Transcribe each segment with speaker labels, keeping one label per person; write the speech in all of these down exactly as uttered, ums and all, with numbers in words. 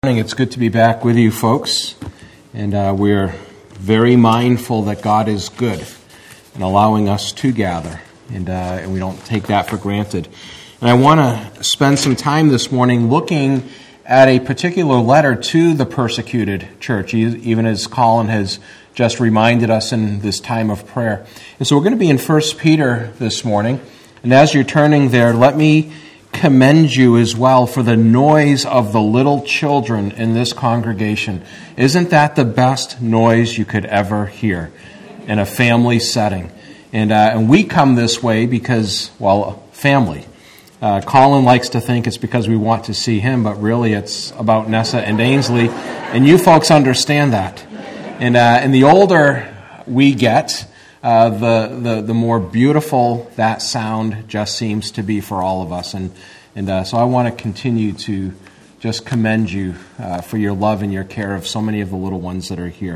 Speaker 1: It's good to be back with you folks, and uh, we're very mindful that God is good in allowing us to gather, and, uh, and we don't take that for granted. And I want to spend some time this morning looking at a particular letter to the persecuted church, even as Colin has just reminded us in this time of prayer. And so we're going to be in First Peter this morning, and as you're turning there, let me commend you as well for the noise of the little children in this congregation. Isn't that the best noise you could ever hear in a family setting? And, uh, and we come this way because, well, family. Uh, Colin likes to think it's because we want to see him, but really it's about Nessa and Ainsley, and you folks understand that. And, uh, and the older we get, Uh, the, the the more beautiful that sound just seems to be for all of us. And and uh, so I want to continue to just commend you uh, for your love and your care of so many of the little ones that are here.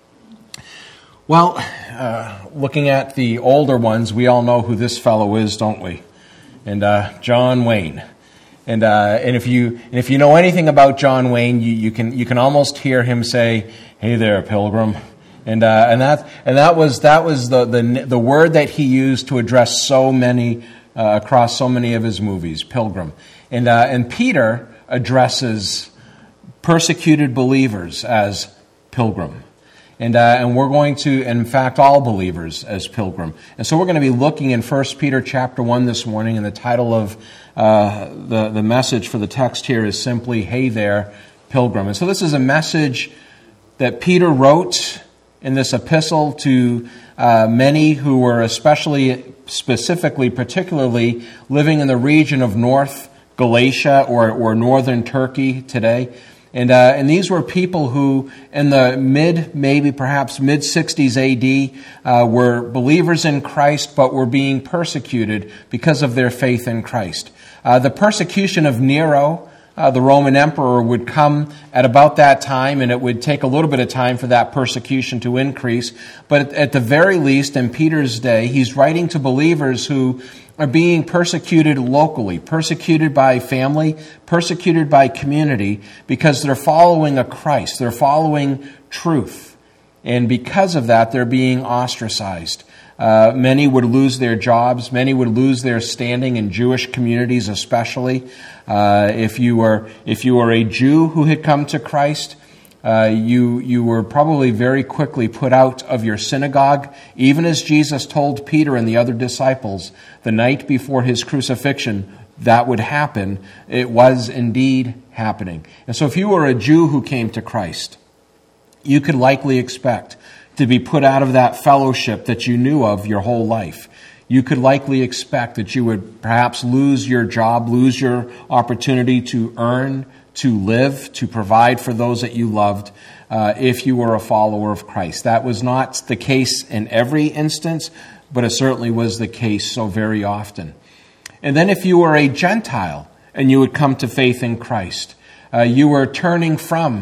Speaker 1: Well, uh, looking at the older ones, we all know who this fellow is, don't we? And uh, John Wayne. And uh, and if you and if you know anything about John Wayne, you, you can you can almost hear him say, "Hey there, Pilgrim." And uh, and that and that was that was the, the the word that he used to address so many uh, across so many of his movies, Pilgrim. And uh, and Peter addresses persecuted believers as Pilgrim. And uh, and we're going to, in fact, all believers as Pilgrim. And so we're going to be looking in First Peter chapter one this morning, and the title of uh, the the message for the text here is simply, "Hey there, Pilgrim." And so this is a message that Peter wrote in this epistle to uh, many who were especially, specifically, particularly living in the region of North Galatia or, or northern Turkey today. And uh, and these were people who, in the mid, maybe perhaps mid-sixties A D, uh, were believers in Christ, but were being persecuted because of their faith in Christ. Uh, the persecution of Nero, Uh, the Roman emperor, would come at about that time, and it would take a little bit of time for that persecution to increase. But at the very least, in Peter's day, he's writing to believers who are being persecuted locally, persecuted by family, persecuted by community, because they're following a Christ, they're following truth. And because of that, they're being ostracized. Uh, many would lose their jobs. Many would lose their standing in Jewish communities, especially. Uh, if you were if you were a Jew who had come to Christ, uh, you you were probably very quickly put out of your synagogue, even as Jesus told Peter and the other disciples the night before his crucifixion that would happen. It was indeed happening. And so, if you were a Jew who came to Christ, you could likely expect to be put out of that fellowship that you knew of your whole life. You could likely expect that you would perhaps lose your job, lose your opportunity to earn, to live, to provide for those that you loved, uh, if you were a follower of Christ. That was not the case in every instance, but it certainly was the case so very often. And then if you were a Gentile and you would come to faith in Christ, uh, you were turning from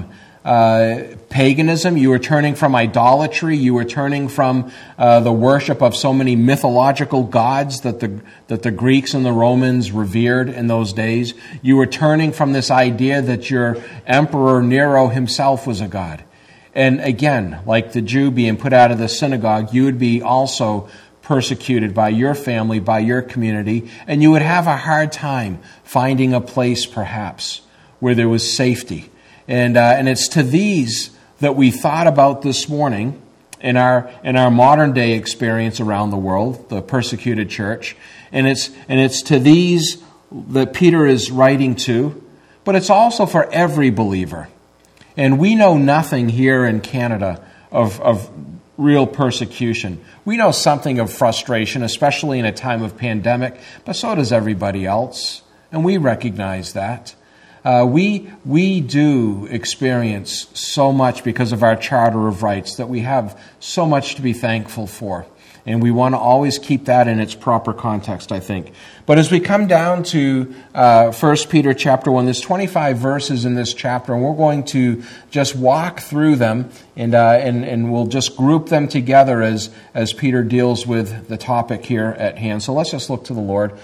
Speaker 1: Uh, paganism, you were turning from idolatry, you were turning from uh, the worship of so many mythological gods that the that the Greeks and the Romans revered in those days. You were turning from this idea that your emperor Nero himself was a god. And again, like the Jew being put out of the synagogue, you would be also persecuted by your family, by your community, and you would have a hard time finding a place perhaps where there was safety. And uh, and it's to these that we thought about this morning in our in our modern day experience around the world, the persecuted church. And it's and it's to these that Peter is writing to, but it's also for every believer. And we know nothing here in Canada of of real persecution. We know something of frustration, especially in a time of pandemic, but so does everybody else, and we recognize that. Uh, we we do experience so much because of our Charter of Rights that we have so much to be thankful for. And we want to always keep that in its proper context, I think. But as we come down to uh, First Peter chapter one, there's twenty-five verses in this chapter, and we're going to just walk through them, and uh, and and we'll just group them together as, as Peter deals with the topic here at hand. So let's just look to the Lord.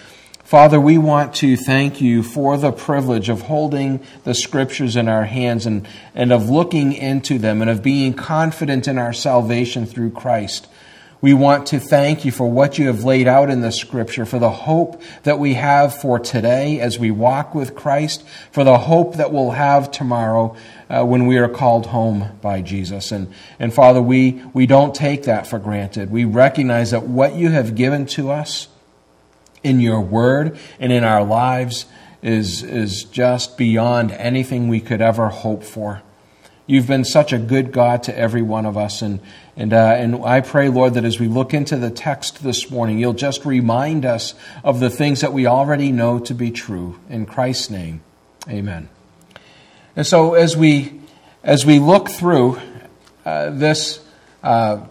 Speaker 1: Father, we want to thank you for the privilege of holding the Scriptures in our hands and, and of looking into them and of being confident in our salvation through Christ. We want to thank you for what you have laid out in the Scripture, for the hope that we have for today as we walk with Christ, for the hope that we'll have tomorrow uh, when we are called home by Jesus. And, and Father, we, we don't take that for granted. We recognize that what you have given to us in your word and in our lives is, is just beyond anything we could ever hope for. You've been such a good God to every one of us. And, and, uh, and I pray, Lord, that as we look into the text this morning, you'll just remind us of the things that we already know to be true. In Christ's name, amen. And so as we, as we look through uh, this uh,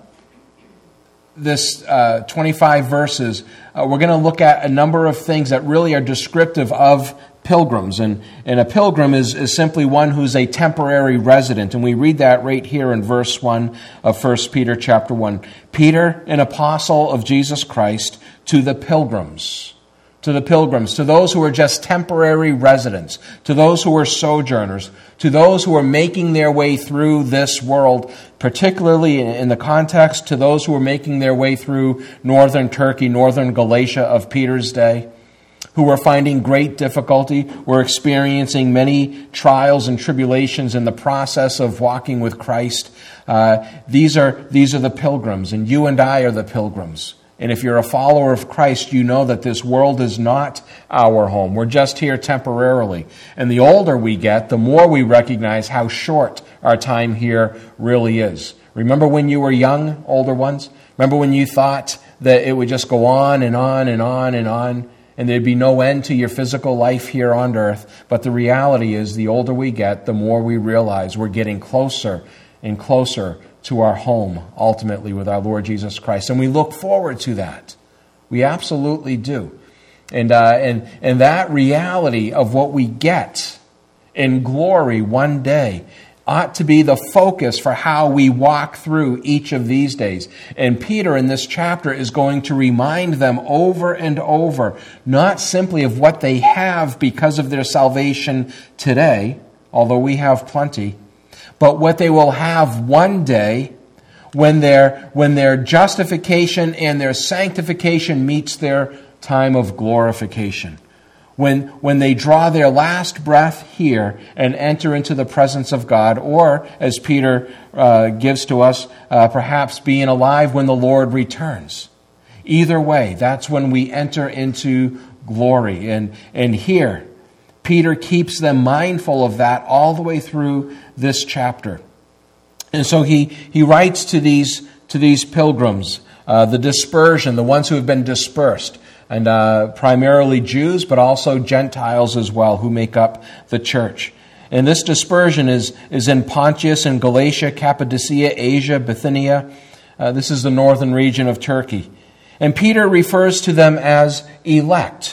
Speaker 1: this uh, twenty-five verses, uh, we're going to look at a number of things that really are descriptive of pilgrims. And, and a pilgrim is, is simply one who's a temporary resident. And we read that right here in verse one of First Peter chapter one. Peter, an apostle of Jesus Christ, to the pilgrims. To the pilgrims, to those who are just temporary residents, to those who are sojourners, to those who are making their way through this world, particularly in the context to those who are making their way through northern Turkey, northern Galatia of Peter's day, who are finding great difficulty, were experiencing many trials and tribulations in the process of walking with Christ. Uh, these are these are the pilgrims, and you and I are the pilgrims. And if you're a follower of Christ, you know that this world is not our home. We're just here temporarily. And the older we get, the more we recognize how short our time here really is. Remember when you were young, older ones? Remember when you thought that it would just go on and on and on and on, and there'd be no end to your physical life here on earth? But the reality is, the older we get, the more we realize we're getting closer and closer to our home, ultimately, with our Lord Jesus Christ. And we look forward to that. We absolutely do. And, uh, and, and that reality of what we get in glory one day ought to be the focus for how we walk through each of these days. And Peter in this chapter is going to remind them over and over, not simply of what they have because of their salvation today, although we have plenty, but what they will have one day when their, when their justification and their sanctification meets their time of glorification. When, when they draw their last breath here and enter into the presence of God, or, as Peter uh, gives to us, uh, perhaps being alive when the Lord returns. Either way, that's when we enter into glory. And, and here, Peter keeps them mindful of that all the way through this chapter. And so he, he writes to these, to these pilgrims, uh, the dispersion, the ones who have been dispersed, and uh, primarily Jews, but also Gentiles as well, who make up the church. And this dispersion is, is in Pontus and Galatia, Cappadocia, Asia, Bithynia. Uh, this is the northern region of Turkey. And Peter refers to them as elect.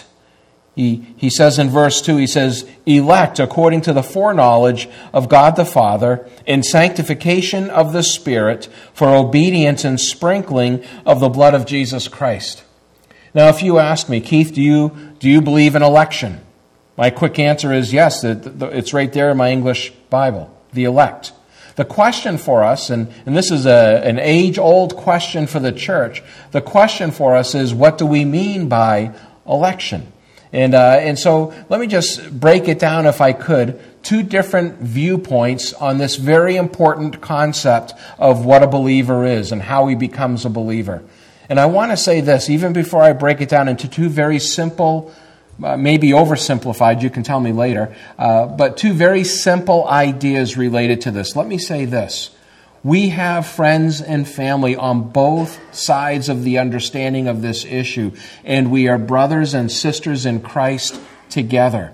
Speaker 1: He, he says in verse two, he says, elect according to the foreknowledge of God the Father in sanctification of the Spirit for obedience and sprinkling of the blood of Jesus Christ. Now, if you ask me, Keith, do you, do you believe in election? My quick answer is yes. It's right there in my English Bible, the elect. The question for us, and, and this is a, an age-old question for the church, the question for us is, what do we mean by election? And uh, and so let me just break it down, if I could, two different viewpoints on this very important concept of what a believer is and how he becomes a believer. And I want to say this, even before I break it down into two very simple, uh, maybe oversimplified, you can tell me later, uh, but two very simple ideas related to this. Let me say this. We have friends and family on both sides of the understanding of this issue, and we are brothers and sisters in Christ together.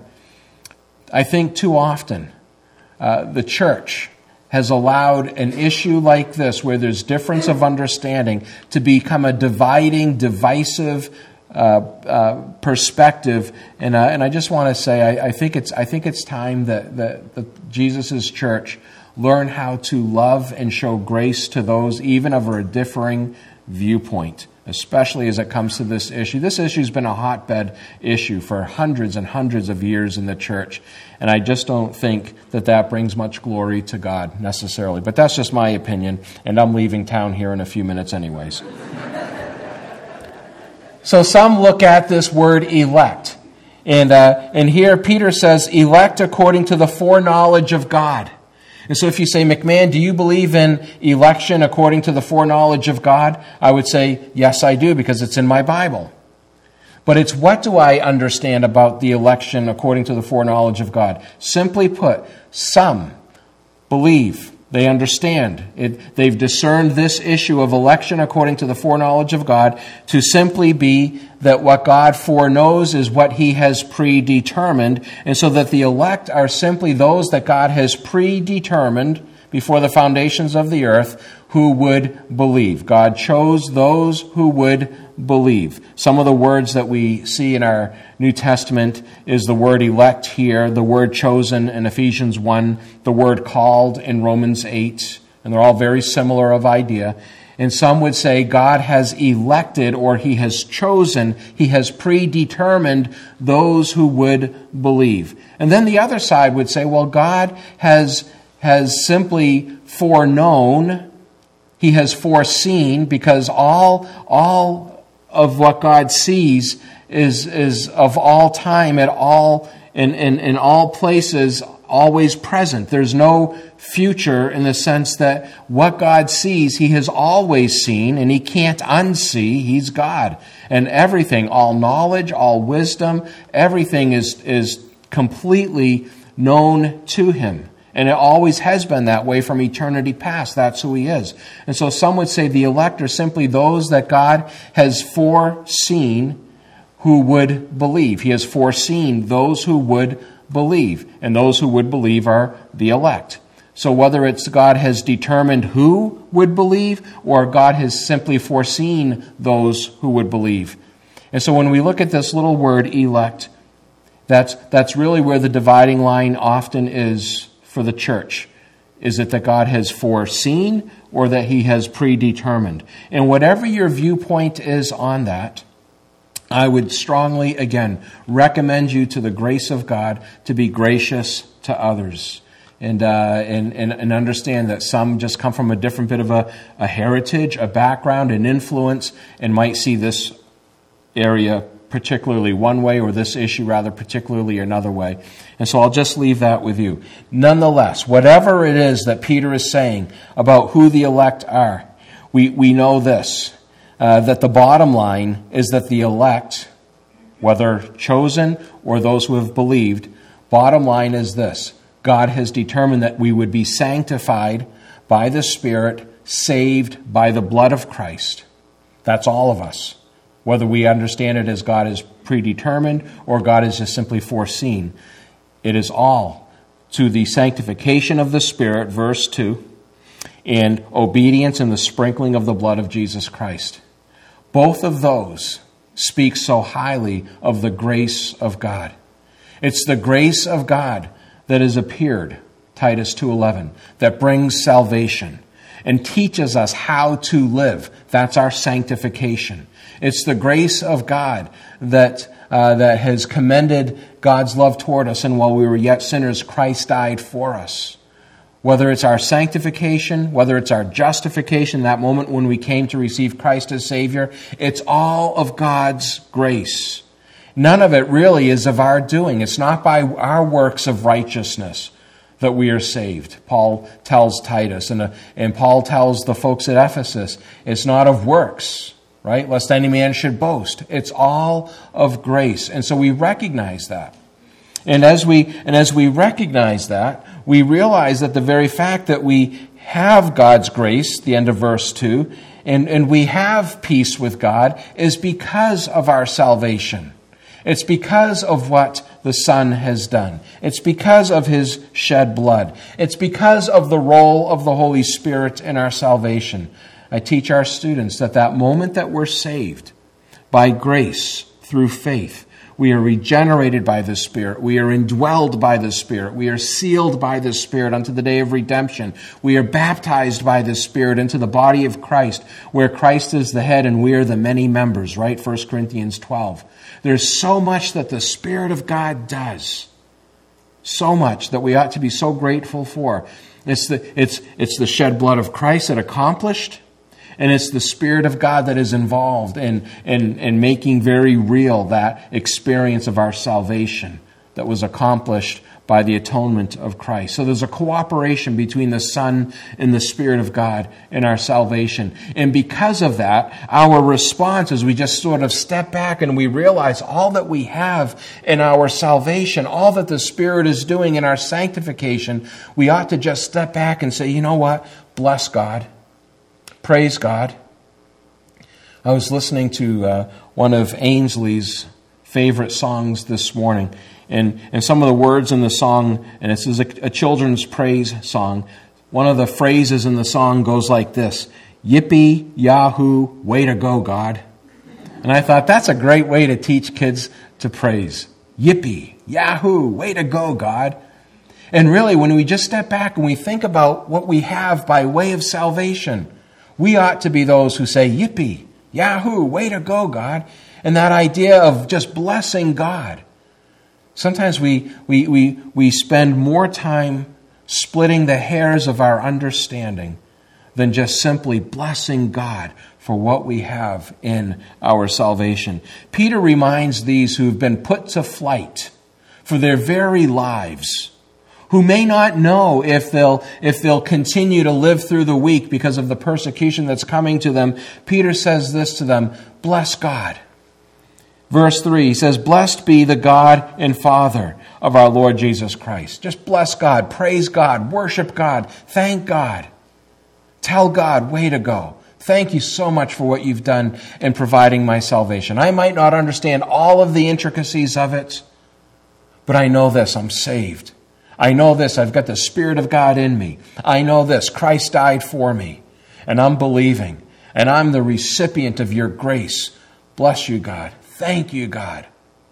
Speaker 1: I think too often uh, the church has allowed an issue like this, where there's difference of understanding, to become a dividing, divisive uh, uh, perspective. And uh, and I just want to say, I, I think it's I think it's time that that, that Jesus' church learn how to love and show grace to those even of a differing viewpoint. especially as it comes to this issue. This issue's been a hotbed issue for hundreds and hundreds of years in the church, and I just don't think that that brings much glory to God necessarily. But that's just my opinion, and I'm leaving town here in a few minutes anyways. So some look at this word elect, and uh, and here Peter says, elect according to the foreknowledge of God. And so if you say, McMahon, do you believe in election according to the foreknowledge of God? I would say, yes, I do, because it's in my Bible. But it's what do I understand about the election according to the foreknowledge of God? Simply put, some believe, they understand, it, they've discerned this issue of election according to the foreknowledge of God to simply be that what God foreknows is what He has predetermined, and so that the elect are simply those that God has predetermined before the foundations of the earth who would believe. God chose those who would believe. Some of the words that we see in our New Testament is the word elect here, the word chosen in Ephesians one, the word called in Romans eight, and they're all very similar of idea. And some would say God has elected, or He has chosen, He has predetermined those who would believe. And then the other side would say, well, God has, has simply foreknown, He has foreseen, because all, all of what God sees is, is of all time, at all, in, in, in all places, always present. There's no future in the sense that what God sees, He has always seen, and He can't unsee. He's God. And everything, all knowledge, all wisdom, everything is, is completely known to Him. And it always has been that way from eternity past. That's who He is. And so some would say the elect are simply those that God has foreseen who would believe. He has foreseen those who would believe. And those who would believe are the elect. So whether it's God has determined who would believe, or God has simply foreseen those who would believe. And so when we look at this little word elect, that's, that's really where the dividing line often is for the church. Is it that God has foreseen, or that He has predetermined? And whatever your viewpoint is on that, I would strongly, again, recommend you to the grace of God to be gracious to others. And, uh, and, and, and understand that some just come from a different bit of a, a heritage, a background, an influence, and might see this area particularly one way, or this issue rather particularly another way. And so I'll just leave that with you. Nonetheless, whatever it is that Peter is saying about who the elect are, we, we know this, uh, that the bottom line is that the elect, whether chosen or those who have believed, bottom line is this: God has determined that we would be sanctified by the Spirit, saved by the blood of Christ. That's all of us. Whether we understand it as God is predetermined or God is just simply foreseen, it is all to the sanctification of the Spirit, verse two, and obedience and the sprinkling of the blood of Jesus Christ. Both of those speak so highly of the grace of God. It's the grace of God that has appeared, Titus two eleven, that brings salvation and teaches us how to live. That's our sanctification. It's the grace of God that uh, that has commended God's love toward us, and while we were yet sinners, Christ died for us. Whether it's our sanctification, whether it's our justification, that moment when we came to receive Christ as Savior, it's all of God's grace. None of it really is of our doing. It's not by our works of righteousness that we are saved. Paul tells Titus, and, uh, and Paul tells the folks at Ephesus, it's not of works, right? Lest any man should boast. It's all of grace. And so we recognize that. And as we and as we recognize that, we realize that the very fact that we have God's grace, the end of verse two, and, and we have peace with God is because of our salvation. It's because of what the Son has done. It's because of His shed blood. It's because of the role of the Holy Spirit in our salvation. I teach our students that that moment that we're saved by grace through faith, We are regenerated by the Spirit. We are indwelled by the Spirit. We are sealed by the Spirit unto the day of redemption. We are baptized by the Spirit into the body of Christ, where Christ is the head and we are the many members, right? First Corinthians twelve. There's so much that the Spirit of God does. So much that we ought to be so grateful for. It's the, it's, it's the shed blood of Christ that accomplished. And it's the Spirit of God that is involved in, in, in making very real that experience of our salvation that was accomplished by the atonement of Christ. So there's a cooperation between the Son and the Spirit of God in our salvation. And because of that, our response is we just sort of step back and we realize all that we have in our salvation, all that the Spirit is doing in our sanctification, we ought to just step back and say, you know what? Bless God. Praise God. I was listening to uh, one of Ainsley's favorite songs this morning. And, and some of the words in the song, and this is a, a children's praise song, one of the phrases in the song goes like this: Yippee, Yahoo, way to go, God. And I thought that's a great way to teach kids to praise. Yippee, Yahoo, way to go, God. And really, when we just step back and we think about what we have by way of salvation, we ought to be those who say, yippee, yahoo, way to go, God. And that idea of just blessing God. Sometimes we, we, we, we spend more time splitting the hairs of our understanding than just simply blessing God for what we have in our salvation. Peter reminds these who've been put to flight for their very lives, who may not know if they'll if they'll continue to live through the week because of the persecution that's coming to them. Peter says this to them: bless God. Verse three, he says, blessed be the God and Father of our Lord Jesus Christ. Just bless God, praise God, worship God, thank God. Tell God, way to go. Thank you so much for what you've done in providing my salvation. I might not understand all of the intricacies of it, but I know this, I'm saved. I know this, I've got the Spirit of God in me. I know this, Christ died for me. And I'm believing. And I'm the recipient of your grace. Bless you, God. Thank you, God.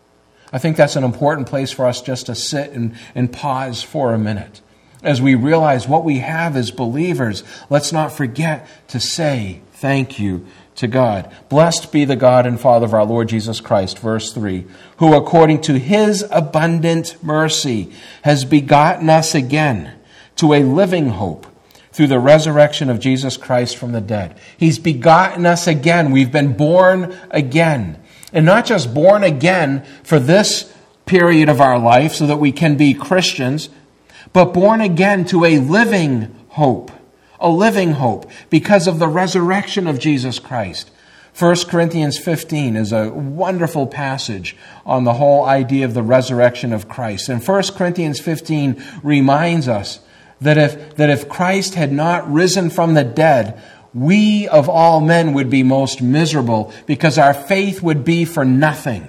Speaker 1: I think that's an important place for us just to sit and, and pause for a minute. As we realize what we have as believers, let's not forget to say thank you to God. Blessed be the God and Father of our Lord Jesus Christ, verse three, who according to his abundant mercy has begotten us again to a living hope through the resurrection of Jesus Christ from the dead. He's begotten us again. We've been born again. And not just born again for this period of our life so that we can be Christians, but born again to a living hope. A living hope because of the resurrection of Jesus Christ. First Corinthians fifteen is a wonderful passage on the whole idea of the resurrection of Christ. And First Corinthians fifteen reminds us that if, that if Christ had not risen from the dead, we of all men would be most miserable because our faith would be for nothing.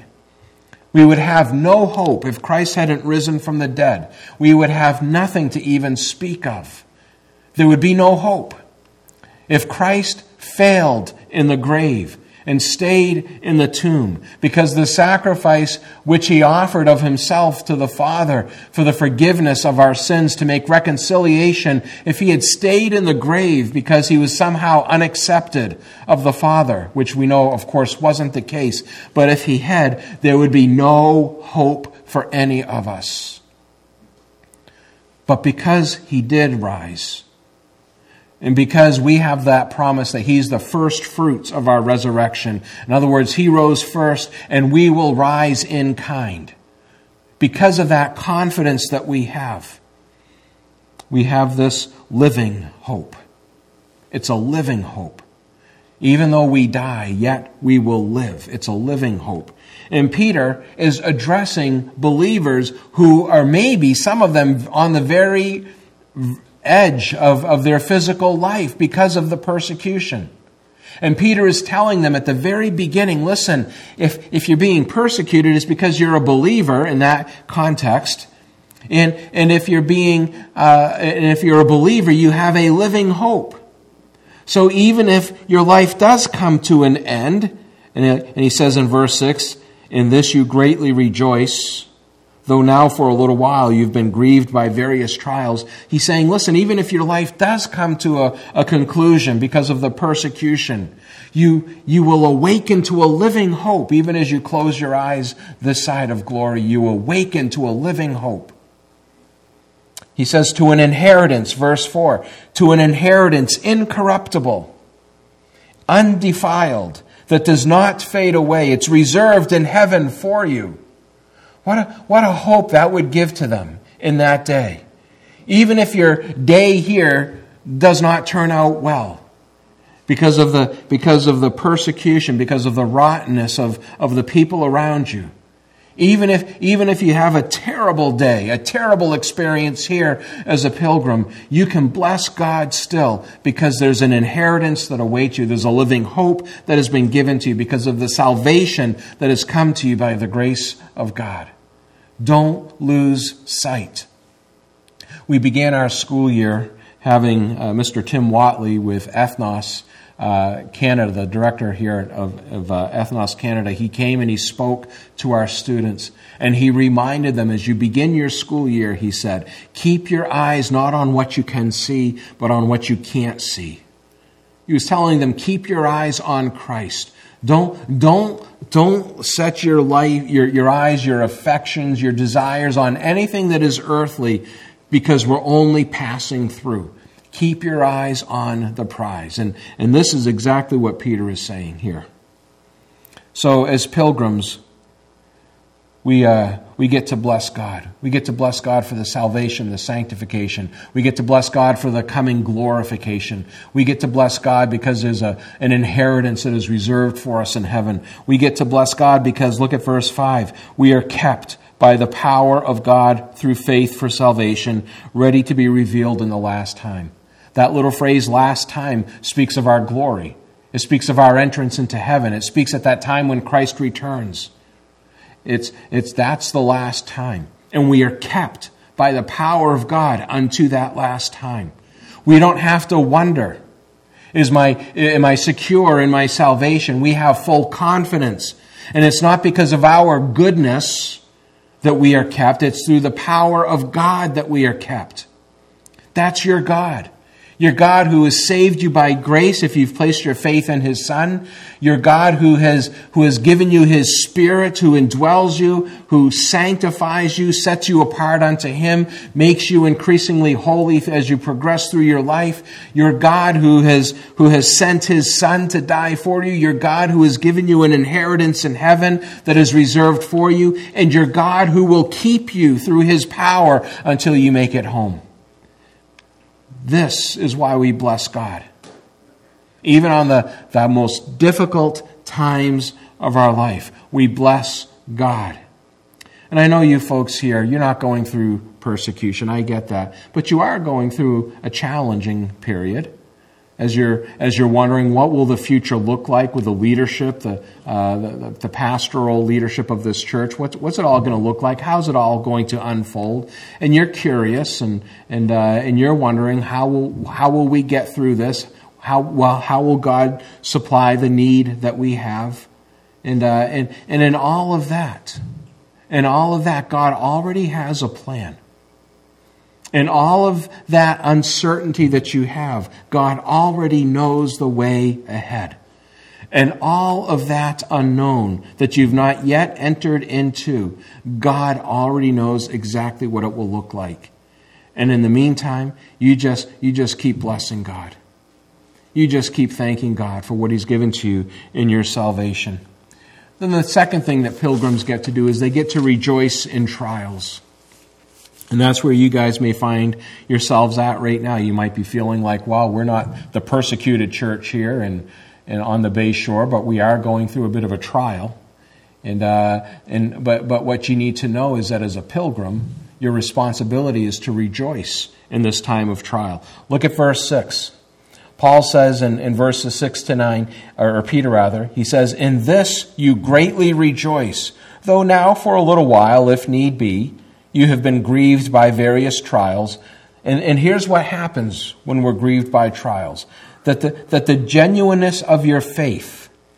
Speaker 1: We would have no hope if Christ hadn't risen from the dead. We would have nothing to even speak of. There would be no hope. If Christ failed in the grave and stayed in the tomb, because the sacrifice which he offered of himself to the Father for the forgiveness of our sins to make reconciliation, if he had stayed in the grave because he was somehow unaccepted of the Father, which we know, of course, wasn't the case, but if he had, there would be no hope for any of us. But because he did rise, and because we have that promise that he's the first fruits of our resurrection. In other words, he rose first and we will rise in kind. Because of that confidence that we have, we have this living hope. It's a living hope. Even though we die, yet we will live. It's a living hope. And Peter is addressing believers who are maybe, some of them, on the very edge of, of their physical life because of the persecution. And Peter is telling them at the very beginning, listen, if, if you're being persecuted, it's because you're a believer in that context. And, and if you're being, uh, and if you're a believer, you have a living hope. So even if your life does come to an end, and, and he says in verse six, In this you greatly rejoice, though now for a little while you've been grieved by various trials. He's saying, listen, even if your life does come to a, a conclusion because of the persecution, you, you will awaken to a living hope. Even as you close your eyes this side of glory, you awaken to a living hope. He says, to an inheritance, verse four, to an inheritance incorruptible, undefiled, that does not fade away. It's reserved in heaven for you. What a, what a hope that would give to them in that day. Even if your day here does not turn out well, because of the, because of the persecution, because of the rottenness of, of the people around you. Even if, even if you have a terrible day, a terrible experience here as a pilgrim, you can bless God still because there's an inheritance that awaits you. There's a living hope that has been given to you because of the salvation that has come to you by the grace of God. Don't lose sight. We began our school year having uh, Mister Tim Watley with Ethnos uh, Canada, the director here of, of uh, Ethnos Canada. He came and he spoke to our students, and he reminded them, as you begin your school year, he said, keep your eyes not on what you can see, but on what you can't see. He was telling them, keep your eyes on Christ. Don't, don't, don't set your life, your, your eyes, your affections, your desires on anything that is earthly, because we're only passing through. Keep your eyes on the prize. And, and this is exactly what Peter is saying here. So as pilgrims, we, uh, we get to bless God. We get to bless God for the salvation, the sanctification. We get to bless God for the coming glorification. We get to bless God because there's a, an inheritance that is reserved for us in heaven. We get to bless God because, look at verse five, we are kept by the power of God through faith for salvation, ready to be revealed in the last time. That little phrase, last time, speaks of our glory. It speaks of our entrance into heaven. It speaks at that time when Christ returns. It's, it's, that's the last time. And we are kept by the power of God unto that last time. We don't have to wonder, is my, am I secure in my salvation? We have full confidence. And it's not because of our goodness that we are kept. It's through the power of God that we are kept. That's your God. Your God who has saved you by grace if you've placed your faith in His Son. Your God who has, who has given you His Spirit, who indwells you, who sanctifies you, sets you apart unto Him, makes you increasingly holy as you progress through your life. Your God who has, who has sent His Son to die for you. Your God who has given you an inheritance in heaven that is reserved for you. And your God who will keep you through His power until you make it home. This is why we bless God. Even on the, the most difficult times of our life, we bless God. And I know you folks here, you're not going through persecution. I get that. But you are going through a challenging period. As you're, as you're wondering, what will the future look like with the leadership, the, uh, the, the pastoral leadership of this church? What's, what's it all going to look like? How's it all going to unfold? And you're curious, and and uh, and you're wondering, how will how will we get through this? How well how will God supply the need that we have? And uh, and and in all of that, in all of that, God already has a plan. In all of that uncertainty that you have, God already knows the way ahead. And all of that unknown that you've not yet entered into, God already knows exactly what it will look like. And in the meantime, you just, you just keep blessing God. You just keep thanking God for what He's given to you in your salvation. Then the second thing that pilgrims get to do is they get to rejoice in trials. And that's where you guys may find yourselves at right now. You might be feeling like, wow, we're not the persecuted church here and, and on the Bay Shore, but we are going through a bit of a trial. And uh, and but but what you need to know is that as a pilgrim, your responsibility is to rejoice in this time of trial. Look at verse six. Paul says in, in verses six to nine, or, or Peter rather, he says, "In this you greatly rejoice, though now for a little while, if need be, you have been grieved by various trials." And, and here's what happens when we're grieved by trials. That the, that the genuineness of your faith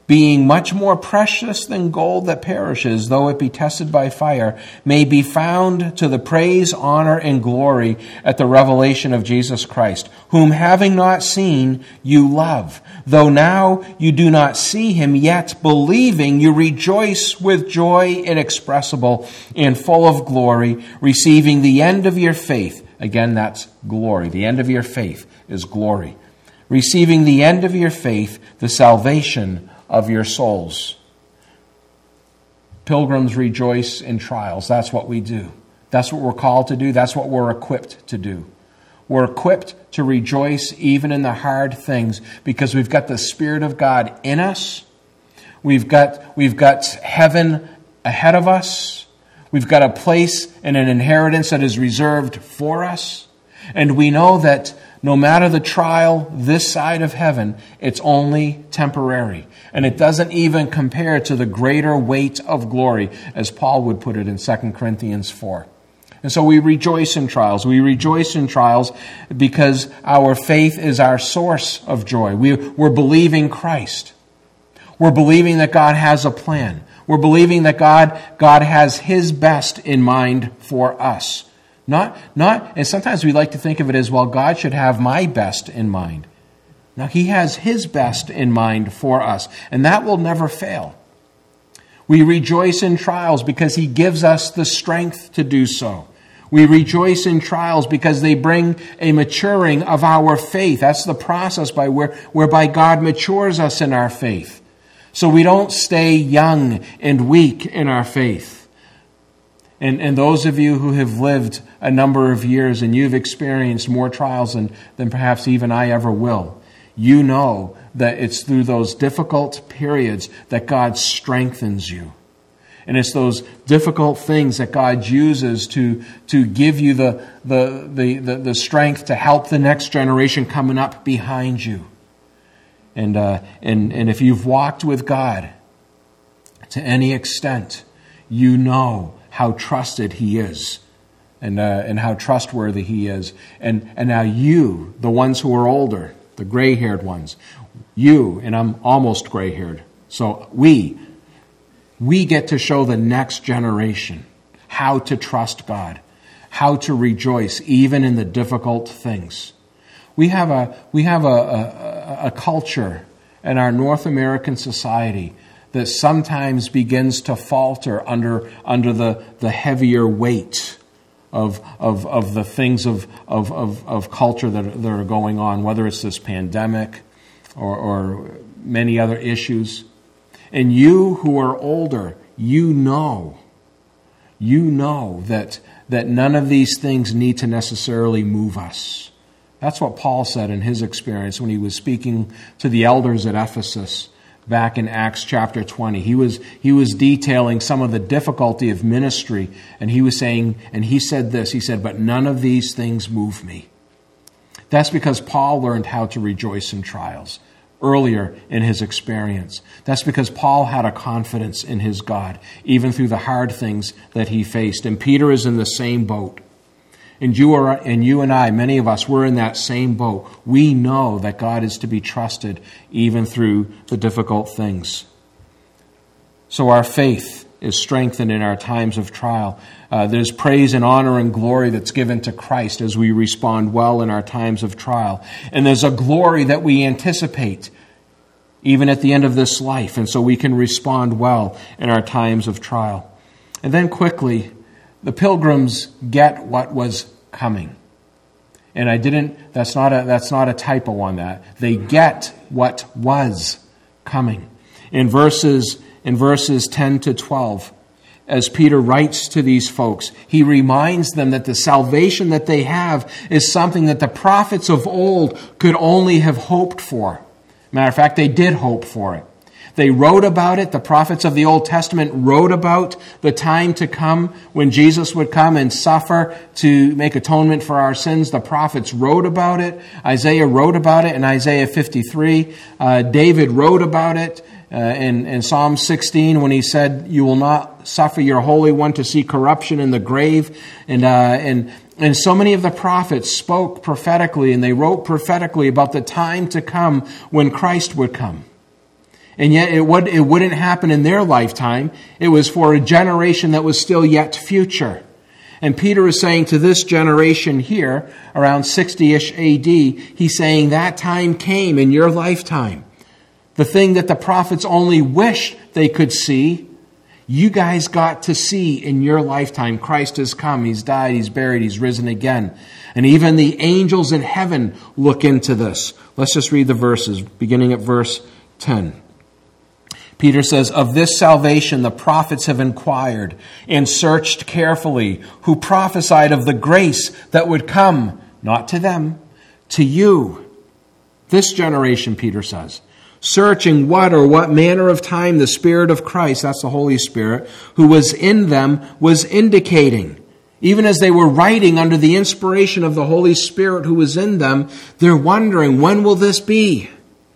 Speaker 1: being much more precious than gold that perishes, though it be tested by fire, may be found to the praise, honor, and glory at the revelation of Jesus Christ, whom having not seen, you love. Though now you do not see him, yet believing you rejoice with joy inexpressible and full of glory, receiving the end of your faith. Again, that's glory. The end of your faith is glory. Receiving the end of your faith, the salvation of your souls. Pilgrims rejoice in trials. That's what we do. That's what we're called to do. That's what we're equipped to do. We're equipped to rejoice even in the hard things because we've got the Spirit of God in us. We've got, we've got heaven ahead of us. We've got a place and an inheritance that is reserved for us. And we know that no matter the trial this side of heaven, it's only temporary. And it doesn't even compare to the greater weight of glory, as Paul would put it in Second Corinthians four. And so we rejoice in trials. We rejoice in trials because our faith is our source of joy. We, we're believing Christ. We're believing that God has a plan. We're believing that God, God has His best in mind for us. Not, not, and sometimes we like to think of it as, well, God should have my best in mind. Now, He has His best in mind for us, and that will never fail. We rejoice in trials because He gives us the strength to do so. We rejoice in trials because they bring a maturing of our faith. That's the process by where, whereby God matures us in our faith. So we don't stay young and weak in our faith. And, and those of you who have lived a number of years and you've experienced more trials than, than perhaps even I ever will, you know that it's through those difficult periods that God strengthens you. And it's those difficult things that God uses to, to give you the, the, the, the, the strength to help the next generation coming up behind you. And, uh, and, and if you've walked with God to any extent, you know how trusted He is and, uh, and how trustworthy He is. And, and now you, the ones who are older, the gray-haired ones, you, and I'm almost gray-haired, so we, we get to show the next generation how to trust God, how to rejoice even in the difficult things. We have a we have a, a, a culture in our North American society that sometimes begins to falter under under the, the heavier weight of of of the things of of of, of culture that are, that are going on, whether it's this pandemic or, or many other issues. And you who are older, you know, you know that that none of these things need to necessarily move us. That's what Paul said in his experience when he was speaking to the elders at Ephesus back in Acts chapter twenty. He was, he was detailing some of the difficulty of ministry, and he was saying, and he said this, he said, but none of these things move me. That's because Paul learned how to rejoice in trials earlier in his experience. That's because Paul had a confidence in his God, even through the hard things that he faced. And Peter is in the same boat. And you are, and you and I, many of us, we're in that same boat. We know that God is to be trusted even through the difficult things. So our faith is strengthened in our times of trial. Uh, there's praise and honor and glory that's given to Christ as we respond well in our times of trial. And there's a glory that we anticipate even at the end of this life. And so we can respond well in our times of trial. And then quickly, the pilgrims get what was coming. And I didn't, that's not a, that's not a typo on that. They get what was coming. In verses, in verses ten to twelve, as Peter writes to these folks, he reminds them that the salvation that they have is something that the prophets of old could only have hoped for. Matter of fact, they did hope for it. They wrote about it. The prophets of the Old Testament wrote about the time to come when Jesus would come and suffer to make atonement for our sins. The prophets wrote about it. Isaiah wrote about it in Isaiah fifty-three. Uh, David wrote about it uh, in, in Psalm sixteen when he said, "You will not suffer your Holy One to see corruption in the grave." And uh, and And so many of the prophets spoke prophetically, and they wrote prophetically about the time to come when Christ would come. And yet it, would, it wouldn't happen in their lifetime. It was for a generation that was still yet future. And Peter is saying to this generation here, around sixty-ish A D, he's saying that time came in your lifetime. The thing that the prophets only wished they could see, you guys got to see in your lifetime. Christ has come, He's died, He's buried, He's risen again. And even the angels in heaven look into this. Let's just read the verses, beginning at verse ten. Peter says, "Of this salvation the prophets have inquired and searched carefully, who prophesied of the grace that would come, not to them, to you." This generation, Peter says, searching what or what manner of time the Spirit of Christ, that's the Holy Spirit, who was in them, was indicating. Even as they were writing under the inspiration of the Holy Spirit who was in them, they're wondering, when will this be?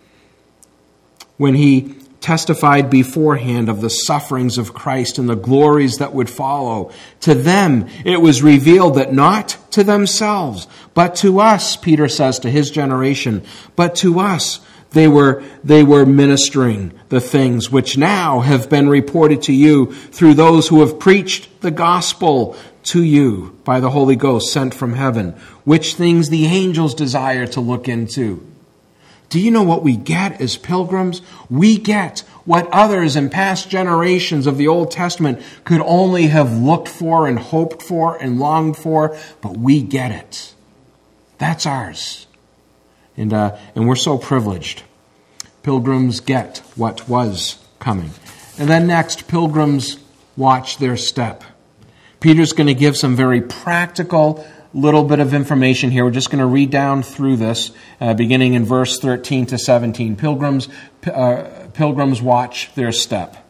Speaker 1: When He testified beforehand of the sufferings of Christ and the glories that would follow. To them it was revealed that not to themselves, but to us, Peter says to his generation, but to us they were, they were ministering the things which now have been reported to you through those who have preached the gospel to you by the Holy Ghost sent from heaven, which things the angels desire to look into. Do you know what we get as pilgrims? We get what others in past generations of the Old Testament could only have looked for and hoped for and longed for, but we get it. That's ours. And, uh, and we're so privileged. Pilgrims get what was coming. And then next, pilgrims watch their step. Peter's going to give some very practical little bit of information here. We're just going to read down through this, uh, beginning in verse thirteen to seventeen. Pilgrims, uh, pilgrims watch their step.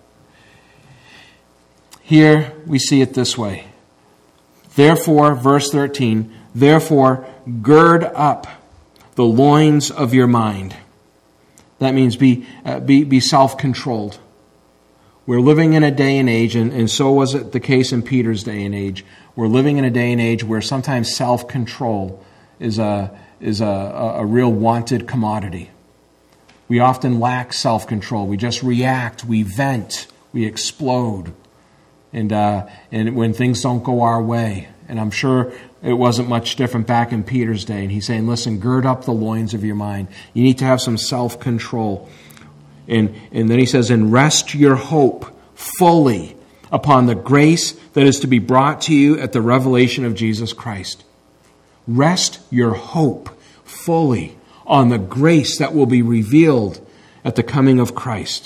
Speaker 1: Here we see it this way. Therefore, verse thirteen, therefore gird up the loins of your mind. That means be uh, be, be self-controlled. We're living in a day and age, and, and so was it the case in Peter's day and age. We're living in a day and age where sometimes self-control is a is a, a real wanted commodity. We often lack self-control. We just react, we vent, we explode, and uh, and when things don't go our way. And I'm sure it wasn't much different back in Peter's day. And he's saying, listen, gird up the loins of your mind. You need to have some self-control. And, and then he says, and rest your hope fully upon the grace that is to be brought to you at the revelation of Jesus Christ. Rest your hope fully on the grace that will be revealed at the coming of Christ.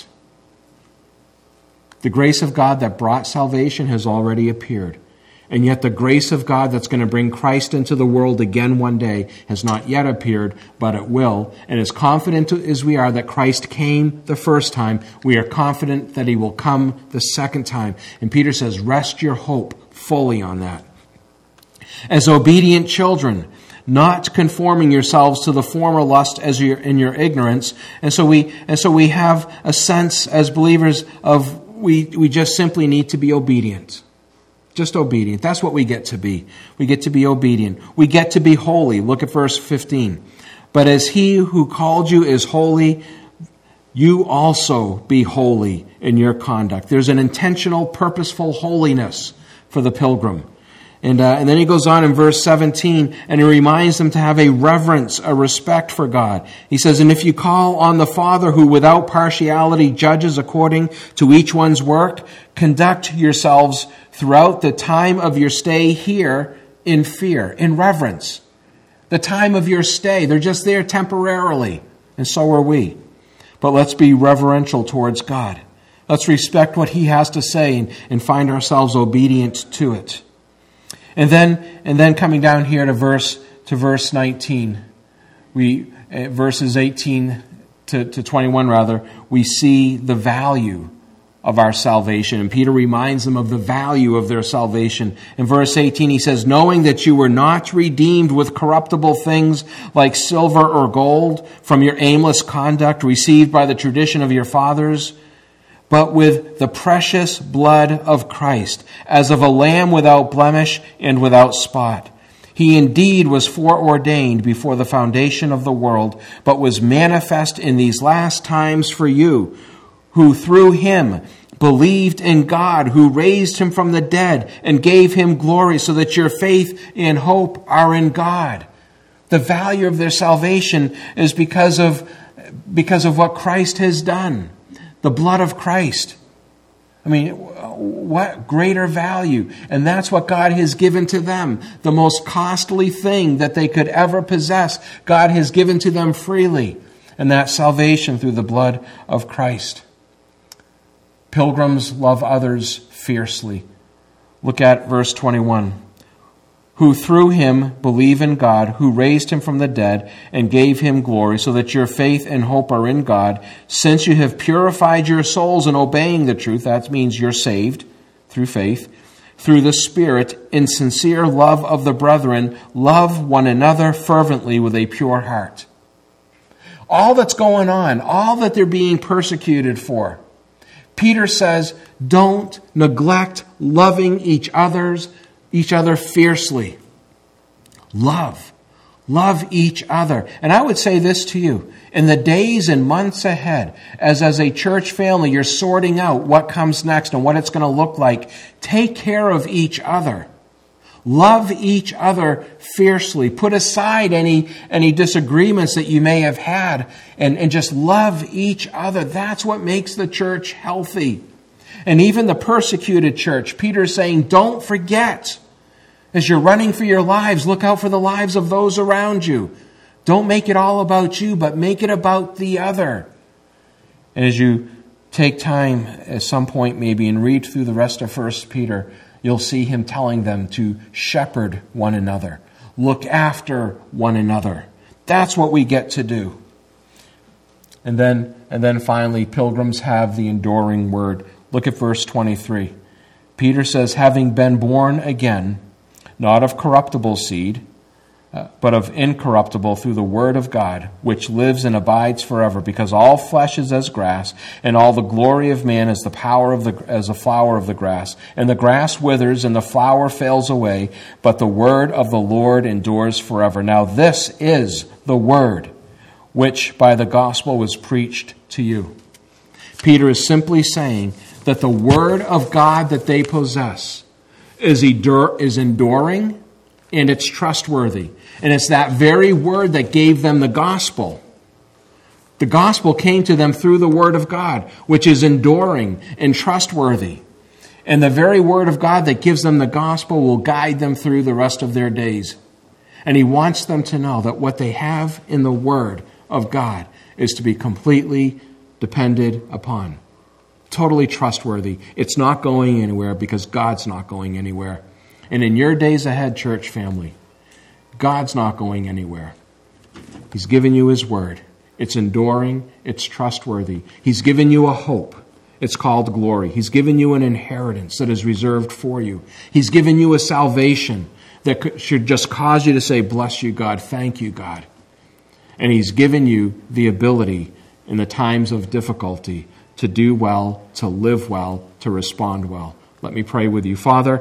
Speaker 1: The grace of God that brought salvation has already appeared. And yet the grace of God that's going to bring Christ into the world again one day has not yet appeared, but it will. And as confident as we are that Christ came the first time, we are confident that He will come the second time. And Peter says, rest your hope fully on that. As obedient children, not conforming yourselves to the former lust as you're in your ignorance. And so we, and so we have a sense as believers of we, we just simply need to be obedient. Just obedient. That's what we get to be. We get to be obedient. We get to be holy. Look at verse fifteen. But as He who called you is holy, you also be holy in your conduct. There's an intentional, purposeful holiness for the pilgrim. And, uh, and then he goes on in verse seventeen, and he reminds them to have a reverence, a respect for God. He says, and if you call on the Father who without partiality judges according to each one's work, conduct yourselves throughout the time of your stay here in fear, in reverence. The time of your stay, they're just there temporarily, and so are we. But let's be reverential towards God. Let's respect what He has to say and, and find ourselves obedient to it. And then, and then coming down here to verse to verse nineteen, we uh, verses eighteen to, to twenty-one rather, we see the value of our salvation. And Peter reminds them of the value of their salvation. In verse eighteen, he says, knowing that you were not redeemed with corruptible things like silver or gold from your aimless conduct received by the tradition of your fathers, but with the precious blood of Christ, as of a lamb without blemish and without spot. He indeed was foreordained before the foundation of the world, but was manifest in these last times for you, who through him believed in God, who raised him from the dead and gave him glory, so that your faith and hope are in God. The value of their salvation is because of, because of what Christ has done. The blood of Christ. I mean, what greater value? And that's what God has given to them. The most costly thing that they could ever possess, God has given to them freely. And that's salvation through the blood of Christ. Pilgrims love others fiercely. Look at verse twenty-one. Who through him believe in God, who raised him from the dead and gave him glory, so that your faith and hope are in God, since you have purified your souls in obeying the truth. That means you're saved through faith, through the Spirit, in sincere love of the brethren. Love one another fervently with a pure heart. All that's going on, all that they're being persecuted for, Peter says, don't neglect loving each other's each other fiercely. Love. Love each other. And I would say this to you. In the days and months ahead, as as a church family, you're sorting out what comes next and what it's going to look like, take care of each other. Love each other fiercely. Put aside any, any disagreements that you may have had and, and just love each other. That's what makes the church healthy. And even the persecuted church, Peter's saying, don't forget. As you're running for your lives, look out for the lives of those around you. Don't make it all about you, but make it about the other. And as you take time at some point maybe and read through the rest of First Peter, you'll see him telling them to shepherd one another. Look after one another. That's what we get to do. And then, and then finally, pilgrims have the enduring word. Look at verse twenty-three. Peter says, having been born again, not of corruptible seed, uh, but of incorruptible through the word of God, which lives and abides forever, because all flesh is as grass, and all the glory of man is the power of the as the flower of the grass. And the grass withers, and the flower fails away, but the word of the Lord endures forever. Now this is the word which by the gospel was preached to you. Peter is simply saying that the word of God that they possess is is enduring and it's trustworthy. And it's that very word that gave them the gospel. The gospel came to them through the word of God, which is enduring and trustworthy. And the very word of God that gives them the gospel will guide them through the rest of their days. And he wants them to know that what they have in the word of God is to be completely depended upon. Totally trustworthy. It's not going anywhere because God's not going anywhere. And in your days ahead, church family, God's not going anywhere. He's given you his word. It's enduring. It's trustworthy. He's given you a hope. It's called glory. He's given you an inheritance that is reserved for you. He's given you a salvation that should just cause you to say, bless you, God. Thank you, God. And he's given you the ability in the times of difficulty to do well, to live well, to respond well. Let me pray with you. Father,